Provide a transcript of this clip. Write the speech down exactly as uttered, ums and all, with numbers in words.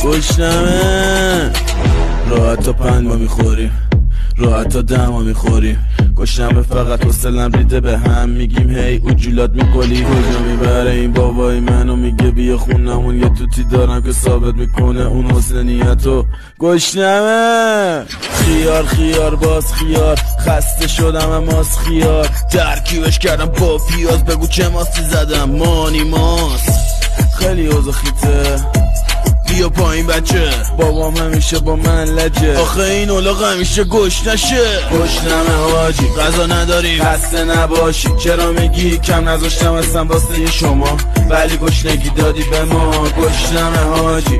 گشنمه راحت تا پند ما میخوریم، راحت تا دم ما میخوریم. گشنمه فقط حوصلم ریده به هم، میگیم هی اوجولات میگلی کجا میبره این بابای منو، میگه بیا خونمون یه توتی دارم که ثابت میکنه اون حسن نیتو. گشنمه خیار خیار باز خیار، خسته شدم اماس خیار، ترکیبش کردم با پیاز، بگو چه ماستی زدم مانی ماست. خیلی اوضاع خیته بیا پایین بچه، بابام همیشه با من لجه، آخه این اولاغ همیشه گوش نشه. گشنمه حاجی غذا نداری خسته نباشی، چرا میگی کم نذاشتم اصلا واسه شما، ولی گشنگی دادی به ما. گشنمه حاجی